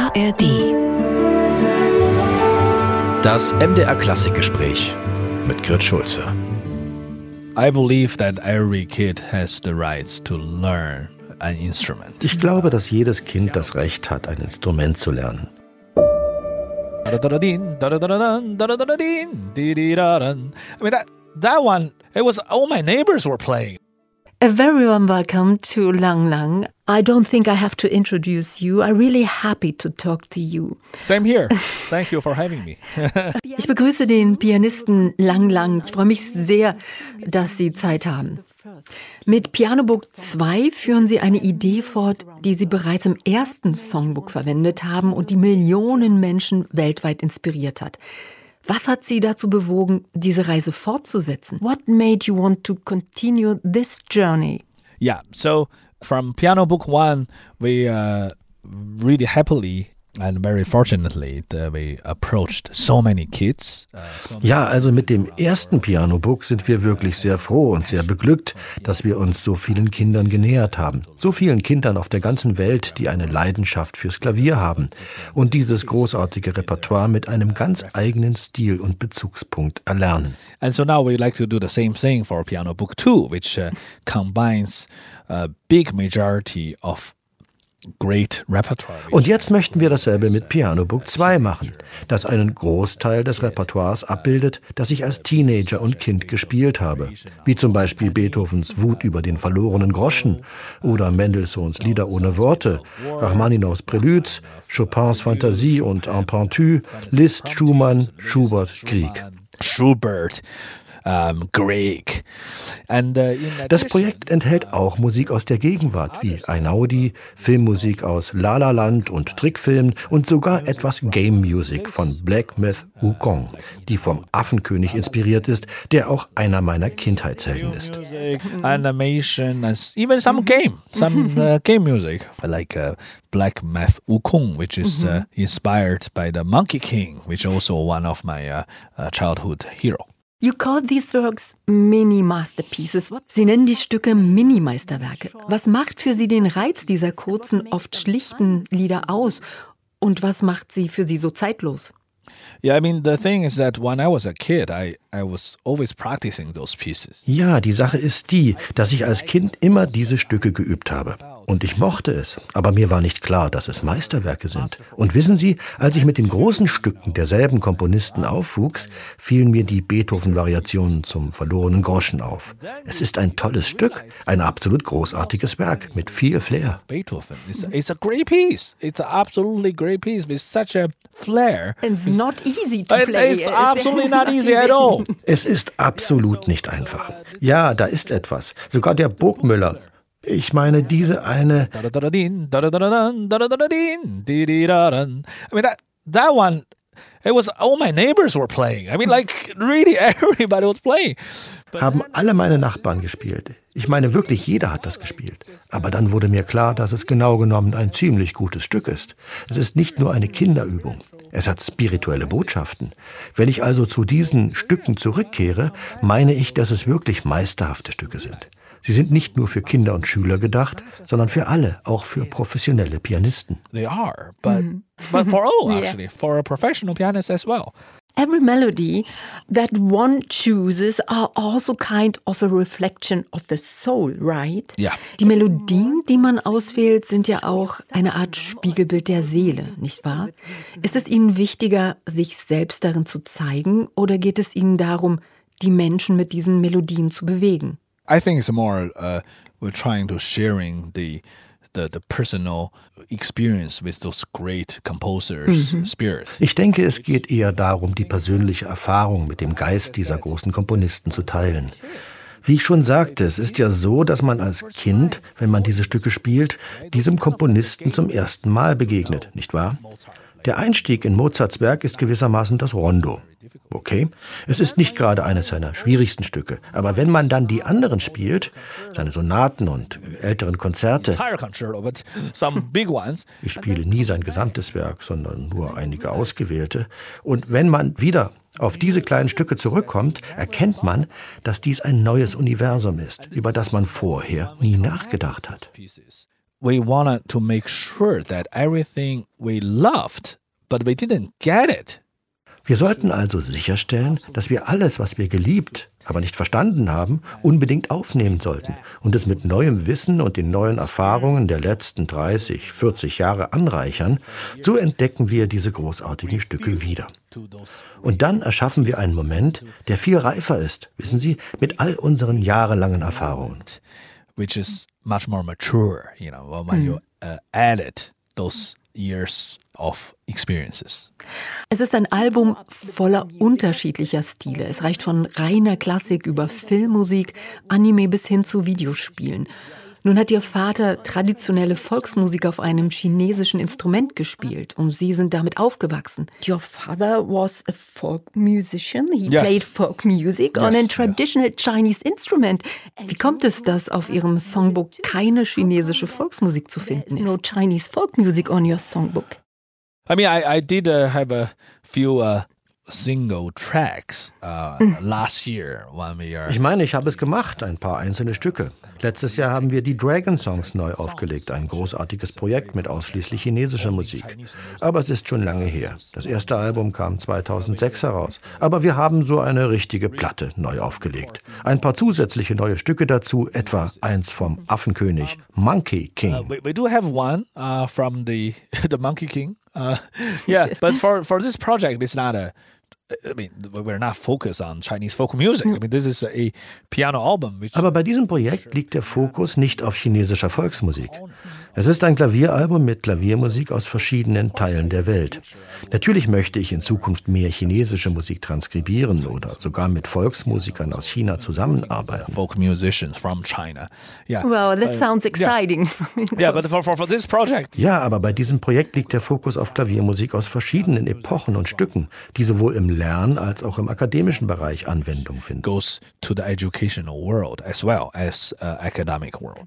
ARD. Das MDR-Klassikgespräch mit Grit Schulze. I believe that every kid has the rights to learn an instrument. Ich glaube, dass jedes Kind das Recht hat, ein Instrument zu lernen. I mean, that one, it was all my neighbors were playing. A very warm welcome to Lang Lang. I don't think I have to introduce you. I'm really happy to talk to you. Same here. Thank you for having me. Ich begrüße den Pianisten Lang Lang. Ich freue mich sehr, dass Sie Zeit haben. Mit Pianobook 2 führen Sie eine Idee fort, die Sie bereits im ersten Songbook verwendet haben und die Millionen Menschen weltweit inspiriert hat. Was hat Sie dazu bewogen, diese Reise fortzusetzen? What made you want to continue this journey? Yeah, so from Piano Book 1, we really happily and very fortunately we approached so many kids. Ja, also mit dem ersten Pianobook sind wir wirklich sehr froh und sehr beglückt, dass wir uns so vielen Kindern genähert haben. So vielen Kindern auf der ganzen Welt, die eine Leidenschaft fürs Klavier haben und dieses großartige Repertoire mit einem ganz eigenen Stil und Bezugspunkt erlernen. And so now we like to do the same thing for Piano Book 2, which combines a big majority of great repertoire. Und jetzt möchten wir dasselbe mit Piano Book 2 machen, das einen Großteil des Repertoires abbildet, das ich als Teenager und Kind gespielt habe, wie zum Beispiel Beethovens Wut über den verlorenen Groschen oder Mendelssohns Lieder ohne Worte, Rachmaninows Préludes, Chopins Fantasie und Impromptu, Liszt, Schumann, Schubert, Grieg. Schubert, Grieg. Das Projekt enthält auch Musik aus der Gegenwart, wie Einaudi, Filmmusik aus La La Land und Trickfilmen und sogar etwas Game Music von Black Myth Wukong, die vom Affenkönig inspiriert ist, der auch einer meiner Kindheitshelden ist. Animation, and even some game music, like Black Myth Wukong, which is inspired by the Monkey King, which also one of my childhood hero. You call these works Mini-Masterpieces. Sie nennen die Stücke Mini-Meisterwerke. Was macht für Sie den Reiz dieser kurzen, oft schlichten Lieder aus? Und was macht sie für Sie so zeitlos? Yeah, I mean, the thing is that when I was a kid, I was always practicing those pieces. Ja, die Sache ist die, dass ich als Kind immer diese Stücke geübt habe. Und ich mochte es, aber mir war nicht klar, dass es Meisterwerke sind. Und wissen Sie, als ich mit den großen Stücken derselben Komponisten aufwuchs, fielen mir die Beethoven-Variationen zum verlorenen Groschen auf. Es ist ein tolles Stück, ein absolut großartiges Werk mit viel Flair. Beethoven, it's a great piece. It's an absolutely great piece with such a flair. It's not easy to play. It's absolutely not easy at all. Es ist absolut nicht einfach. Ja, da ist etwas. Sogar der Burgmüller. Ich meine, diese eine... I mean, that one, it was all my neighbors were playing. I mean, like, really everybody was playing. Haben alle meine Nachbarn gespielt. Ich meine, wirklich jeder hat das gespielt. Aber dann wurde mir klar, dass es genau genommen ein ziemlich gutes Stück ist. Es ist nicht nur eine Kinderübung. Es hat spirituelle Botschaften. Wenn ich also zu diesen Stücken zurückkehre, meine ich, dass es wirklich meisterhafte Stücke sind. Sie sind nicht nur für Kinder und Schüler gedacht, sondern für alle, auch für professionelle Pianisten. They are, but for all, actually, for a professional pianist as well. Every melody that one chooses are also kind of a reflection of the soul, right? Ja. Die Melodien, die man auswählt, sind ja auch eine Art Spiegelbild der Seele, nicht wahr? Ist es Ihnen wichtiger, sich selbst darin zu zeigen, oder geht es Ihnen darum, die Menschen mit diesen Melodien zu bewegen? I think it's more we're trying to sharing the personal experience with those great composers' spirit. Ich denke, es geht eher darum, die persönliche Erfahrung mit dem Geist dieser großen Komponisten zu teilen. Wie ich schon sagte, es ist ja so, dass man als Kind, wenn man diese Stücke spielt, diesem Komponisten zum ersten Mal begegnet, nicht wahr? Der Einstieg in Mozarts Werk ist gewissermaßen das Rondo. Okay, es ist nicht gerade eines seiner schwierigsten Stücke, aber wenn man dann die anderen spielt, seine Sonaten und älteren Konzerte, ich spiele nie sein gesamtes Werk, sondern nur einige ausgewählte, und wenn man wieder auf diese kleinen Stücke zurückkommt, erkennt man, dass dies ein neues Universum ist, über das man vorher nie nachgedacht hat. we wanted to make sure that everything we loved, but we didn't get it. Wir sollten also sicherstellen, dass wir alles, was wir geliebt, aber nicht verstanden haben, unbedingt aufnehmen sollten und es mit neuem Wissen und den neuen Erfahrungen der letzten 30, 40 Jahre anreichern. So entdecken wir diese großartigen Stücke wieder. Und dann erschaffen wir einen Moment, der viel reifer ist, wissen Sie, mit all unseren jahrelangen Erfahrungen. Which is much more mature, when you added those years of experiences. Es ist ein Album voller unterschiedlicher Stile. Es reicht von reiner Klassik über Filmmusik, Anime bis hin zu Videospielen. Nun hat Ihr Vater traditionelle Volksmusik auf einem chinesischen Instrument gespielt und Sie sind damit aufgewachsen. Your father was a folk musician. He played folk music on a traditional Chinese instrument. Wie kommt es, dass auf Ihrem Songbook keine chinesische Volksmusik zu finden ist? No Chinese folk music on your songbook. I mean, I did have a few single tracks last year when we are. Ich meine, ich habe es gemacht, ein paar einzelne Stücke. Letztes Jahr haben wir die Dragon Songs neu aufgelegt, ein großartiges Projekt mit ausschließlich chinesischer Musik. Aber es ist schon lange her. Das erste Album kam 2006 heraus. Aber wir haben so eine richtige Platte neu aufgelegt. Ein paar zusätzliche neue Stücke dazu, etwa eins vom Affenkönig, Monkey King. We do have one from the Monkey King. But for this project, it's not we're not focused on Chinese folk music. I mean, this is a piano album. Aber bei diesem Projekt liegt der Fokus nicht auf chinesischer Volksmusik. Es ist ein Klavieralbum mit Klaviermusik aus verschiedenen Teilen der Welt. Natürlich möchte ich in Zukunft mehr chinesische Musik transkribieren oder sogar mit Volksmusikern aus China zusammenarbeiten. Folk musicians from China. Yeah. Well, that sounds exciting. Yeah, but for this project. Ja, aber bei diesem Projekt liegt der Fokus auf Klaviermusik aus verschiedenen Epochen und Stücken, die sowohl im Lern- als auch im akademischen Bereich Anwendung finden. Goes to the educational world as well as academic world.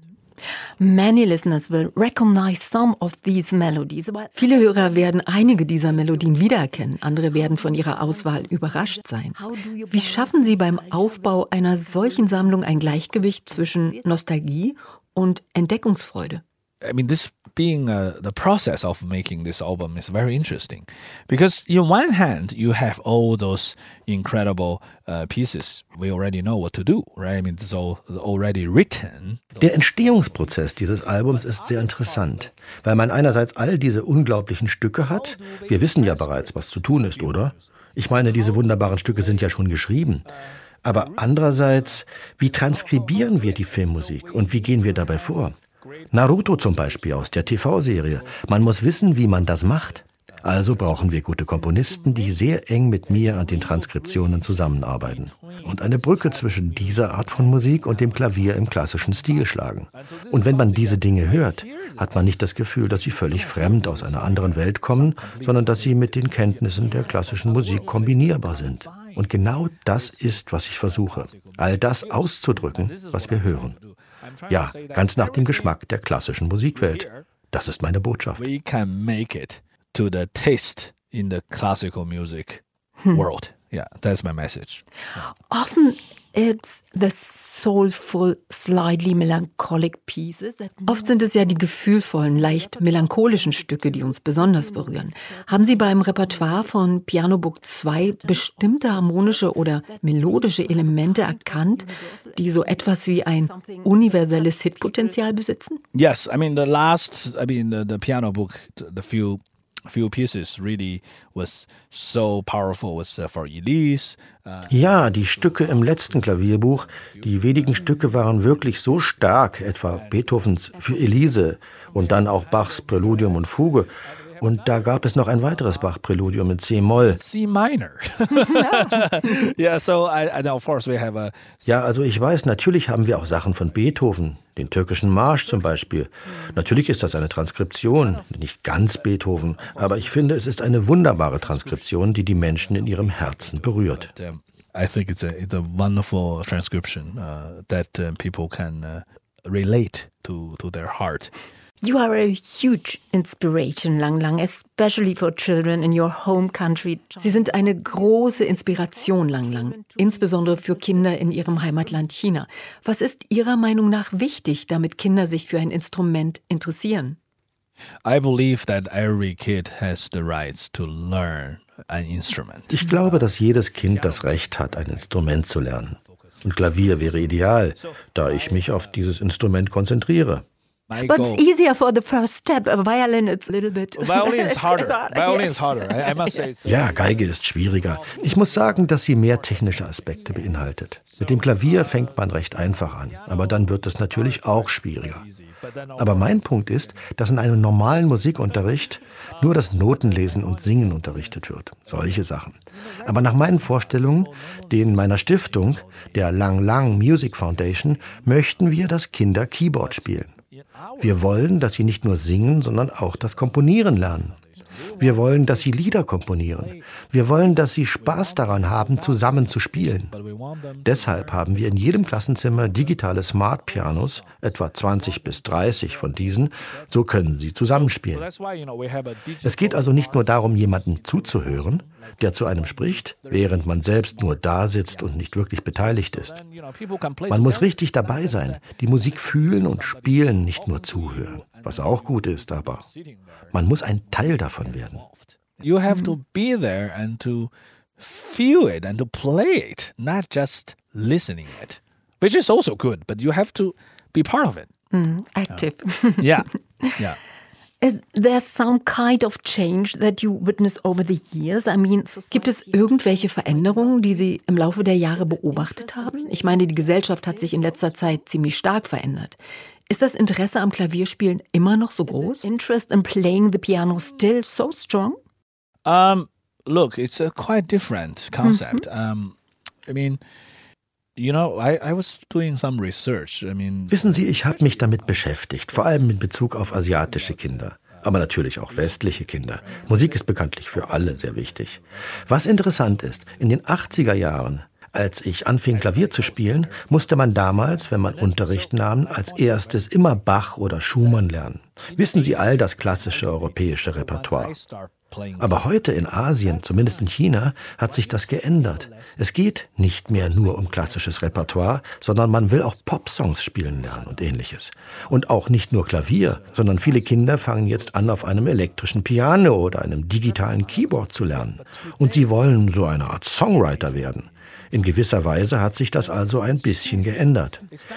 Many listeners will recognize some of these melodies. Viele Hörer werden einige dieser Melodien wiedererkennen, andere werden von ihrer Auswahl überrascht sein. Wie schaffen Sie beim Aufbau einer solchen Sammlung ein Gleichgewicht zwischen Nostalgie und Entdeckungsfreude? I mean, this being the process of making this album is very interesting because on one hand you have all those incredible pieces. We already know what to do, right? I mean, it's all already written. Der Entstehungsprozess dieses Albums ist sehr interessant, weil man einerseits all diese unglaublichen Stücke hat. Wir wissen ja bereits, was zu tun ist, oder? Ich meine, diese wunderbaren Stücke sind ja schon geschrieben. Aber andererseits, wie transkribieren wir die Filmmusik und wie gehen wir dabei vor? Naruto zum Beispiel aus der TV-Serie. Man muss wissen, wie man das macht. Also brauchen wir gute Komponisten, die sehr eng mit mir an den Transkriptionen zusammenarbeiten und eine Brücke zwischen dieser Art von Musik und dem Klavier im klassischen Stil schlagen. Und wenn man diese Dinge hört, hat man nicht das Gefühl, dass sie völlig fremd aus einer anderen Welt kommen, sondern dass sie mit den Kenntnissen der klassischen Musik kombinierbar sind. Und genau das ist, was ich versuche. All das auszudrücken, was wir hören. Ja, ganz nach dem Geschmack der klassischen Musikwelt. Das ist meine Botschaft. We can make it to the taste in the classical music world. Yeah, that's my message. Often it's the soulful, slightly melancholic pieces. Oft sind es ja die gefühlvollen, leicht melancholischen Stücke, die uns besonders berühren. Haben Sie beim Repertoire von Piano Book 2 bestimmte harmonische oder melodische Elemente erkannt, die so etwas wie ein universelles Hitpotenzial besitzen? Yes, I mean the Piano Book, the few pieces really was so powerful was for Elise. Ja, die Stücke im letzten Klavierbuch, die wenigen Stücke waren wirklich so stark, etwa Beethovens für Elise und dann auch Bachs Präludium und Fuge. Und da gab es noch ein weiteres Bach-Präludium in C-Moll. C-Minor. Yeah, so of course we have Ja, also ich weiß, natürlich haben wir auch Sachen von Beethoven, den türkischen Marsch zum Beispiel. Natürlich ist das eine Transkription, nicht ganz Beethoven, aber ich finde, es ist eine wunderbare Transkription, die die Menschen in ihrem Herzen berührt. I think it's a wonderful transcription that people can relate to their heart. You are a huge inspiration, Lang Lang, especially for children in your home country. Sie sind eine große Inspiration, Lang Lang, insbesondere für Kinder in ihrem Heimatland China. Was ist Ihrer Meinung nach wichtig, damit Kinder sich für ein Instrument interessieren? I believe that every kid has the rights to learn an instrument. Ich glaube, dass jedes Kind das Recht hat, ein Instrument zu lernen. Und Klavier wäre ideal, da ich mich auf dieses Instrument konzentriere. But it's easier for the first step. A violin, it's a little bit... Violin is harder. Violin is harder. I must say. Ja, Geige ist schwieriger. Ich muss sagen, dass sie mehr technische Aspekte beinhaltet. Mit dem Klavier fängt man recht einfach an, aber dann wird es natürlich auch schwieriger. Aber mein Punkt ist, dass in einem normalen Musikunterricht nur das Notenlesen und Singen unterrichtet wird. Solche Sachen. Aber nach meinen Vorstellungen, denen meiner Stiftung, der Lang Lang Music Foundation, möchten wir, dass Kinder Keyboard spielen. Wir wollen, dass sie nicht nur singen, sondern auch das Komponieren lernen. Wir wollen, dass sie Lieder komponieren. Wir wollen, dass sie Spaß daran haben, zusammen zu spielen. Deshalb haben wir in jedem Klassenzimmer digitale Smart Pianos, etwa 20 bis 30 von diesen, so können sie zusammenspielen. Es geht also nicht nur darum, jemandem zuzuhören, der zu einem spricht, während man selbst nur da sitzt und nicht wirklich beteiligt ist. Man muss richtig dabei sein, die Musik fühlen und spielen, nicht nur zuhören. Was auch gut ist, aber man muss ein Teil davon werden. You have to be there and to feel it and to play it, not just listening it, which is also good, but you have to be part of it. Active. Yeah. Is there some kind of change that you witness over the years? I mean, gibt es irgendwelche Veränderungen, die Sie im Laufe der Jahre beobachtet haben? Ich meine, die Gesellschaft hat sich in letzter Zeit ziemlich stark verändert. Ist das Interesse am Klavierspielen immer noch so groß? Interest in playing the piano still so strong? Look, it's a quite different concept. I mean, you know, I was doing some research. Wissen Sie, ich habe mich damit beschäftigt, vor allem in Bezug auf asiatische Kinder, aber natürlich auch westliche Kinder. Musik ist bekanntlich für alle sehr wichtig. Was interessant ist, in den 80er Jahren, als ich anfing, Klavier zu spielen, musste man damals, wenn man Unterricht nahm, als erstes immer Bach oder Schumann lernen. Wissen Sie, all das klassische europäische Repertoire. Aber heute in Asien, zumindest in China, hat sich das geändert. Es geht nicht mehr nur um klassisches Repertoire, sondern man will auch Popsongs spielen lernen und Ähnliches. Und auch nicht nur Klavier, sondern viele Kinder fangen jetzt an, auf einem elektrischen Piano oder einem digitalen Keyboard zu lernen. Und sie wollen so eine Art Songwriter werden. In gewisser Weise hat sich das also ein bisschen geändert.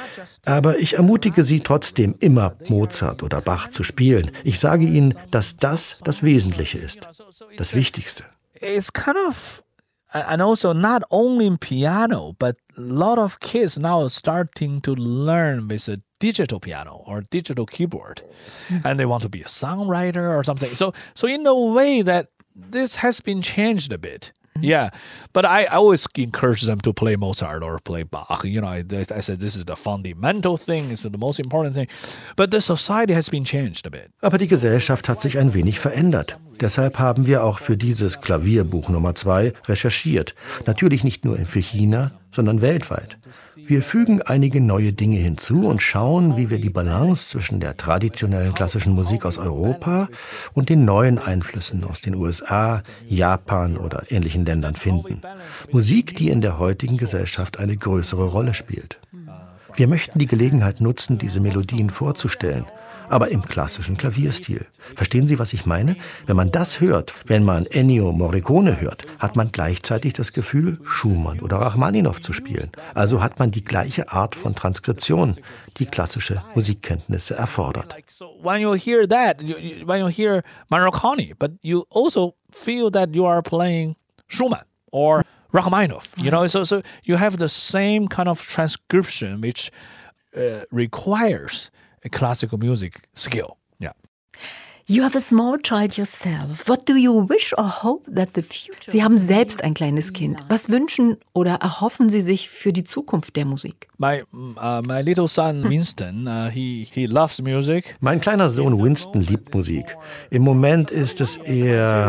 Aber ich ermutige Sie trotzdem, immer Mozart oder Bach zu spielen. Ich sage Ihnen, dass das das Wesentliche ist, das Wichtigste. It's kind of, and also not only in piano, but a lot of kids now starting to learn with a digital piano or digital keyboard, and they want to be a songwriter or something. So in a way that this has been changed a bit. Yeah, but I always encourage them to play Mozart or play Bach. You know, I said this is the fundamental thing, it's the most important thing. But the society has been changed a bit. Aber die Gesellschaft hat sich ein wenig verändert. Deshalb haben wir auch für dieses Klavierbuch Nummer 2 recherchiert. Natürlich nicht nur für China, sondern weltweit. Wir fügen einige neue Dinge hinzu und schauen, wie wir die Balance zwischen der traditionellen klassischen Musik aus Europa und den neuen Einflüssen aus den USA, Japan oder ähnlichen Ländern finden. Musik, die in der heutigen Gesellschaft eine größere Rolle spielt. Wir möchten die Gelegenheit nutzen, diese Melodien vorzustellen, aber im klassischen Klavierstil. Verstehen Sie, was ich meine? Wenn man das hört, wenn man Ennio Morricone hört, hat man gleichzeitig das Gefühl, Schumann oder Rachmaninow zu spielen. Also hat man die gleiche Art von Transkription, die klassische Musikkenntnisse erfordert. When you hear that, when you hear Morricone, but you also feel that you are playing Schumann or Rachmaninoff. You know, so you have the same kind of transcription which requires a classical music skill. Yeah. You have a small child yourself. What do you wish or hope that the future... Sie haben selbst ein kleines Kind. Was wünschen oder erhoffen Sie sich für die Zukunft der Musik? My little son Winston, he loves music. Mein kleiner Sohn Winston liebt Musik. Im Moment ist es eher...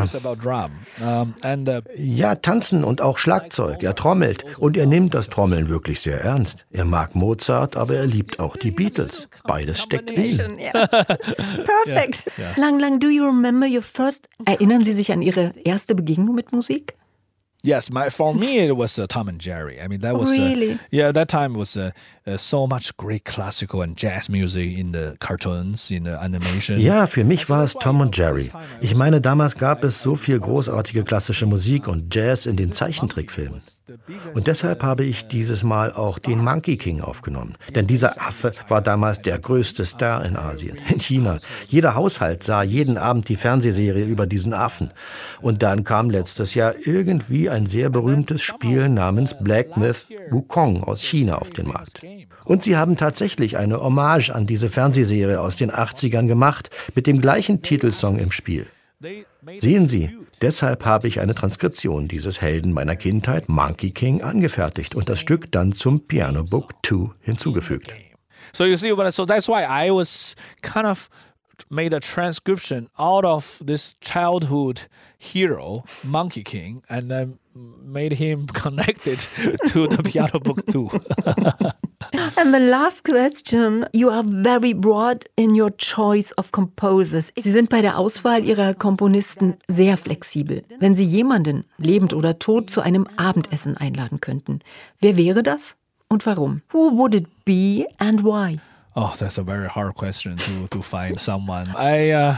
Ja, Tanzen und auch Schlagzeug. Er trommelt und er nimmt das Trommeln wirklich sehr ernst. Er mag Mozart, aber er liebt auch die Beatles. Beides steckt in ihm. Perfekt. Lang, do you remember your first... Erinnern Sie sich an Ihre erste Begegnung mit Musik? Yes, for me it was Tom and Jerry. I mean, that was really? That time was so much great classical and jazz music in the cartoons, in the animation. Ja, für mich war es Tom und Jerry. Ich meine, damals gab es so viel großartige klassische Musik und Jazz in den Zeichentrickfilmen. Und deshalb habe ich dieses Mal auch den Monkey King aufgenommen. Denn dieser Affe war damals der größte Star in Asien, in China. Jeder Haushalt sah jeden Abend die Fernsehserie über diesen Affen. Und dann kam letztes Jahr irgendwie ein sehr berühmtes Spiel namens Black Myth Wukong aus China auf den Markt. Und sie haben tatsächlich eine Hommage an diese Fernsehserie aus den 80ern gemacht, mit dem gleichen Titelsong im Spiel. Sehen Sie, deshalb habe ich eine Transkription dieses Helden meiner Kindheit, Monkey King, angefertigt und das Stück dann zum Piano Book 2 hinzugefügt. So you see, so that's why I was kind of made a transcription out of this childhood hero, Monkey King, and then made him connected to the Piano Book 2. And the last question, you are very broad in your choice of composers. Sie sind bei der Auswahl Ihrer Komponisten sehr flexibel. Wenn Sie jemanden, lebend oder tot, zu einem Abendessen einladen könnten, wer wäre das und warum? Who would it be and why? Oh, that's a very hard question to find someone. I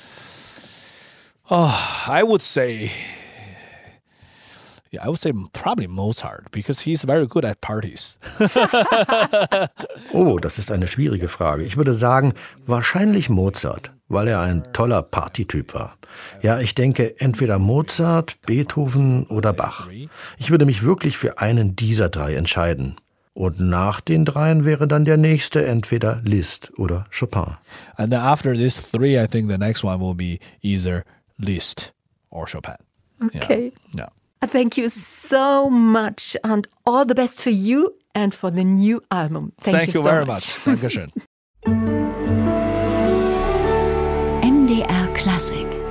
would say probably Mozart, because he's very good at parties. Oh, das ist eine schwierige Frage. Ich würde sagen, wahrscheinlich Mozart, weil er ein toller Partytyp war. Ja, ich denke entweder Mozart, Beethoven oder Bach. Ich würde mich wirklich für einen dieser drei entscheiden. Und nach den dreien wäre dann der nächste entweder Liszt oder Chopin. And then after these three, I think the next one will be either Liszt or Chopin. Okay. Yeah. Thank you so much and all the best for you and for the new album. Thank you so very much. Dankeschön. MDR Klassik